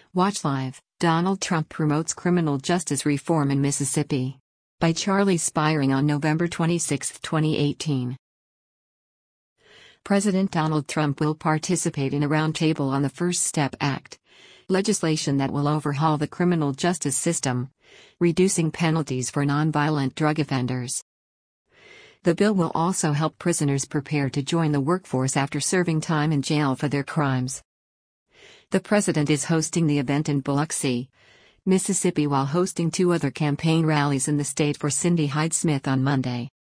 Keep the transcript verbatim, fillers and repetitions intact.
Watch Live, Donald Trump Promotes Criminal Justice Reform in Mississippi. By Charlie Spiring on November twenty-sixth, twenty eighteen. President Donald Trump will participate in a roundtable on the First Step Act, legislation that will overhaul the criminal justice system, reducing penalties for nonviolent drug offenders. The bill will also help prisoners prepare to join the workforce after serving time in jail for their crimes. The president is hosting the event in Biloxi, Mississippi, while hosting two other campaign rallies in the state for Cindy Hyde Smith on Monday.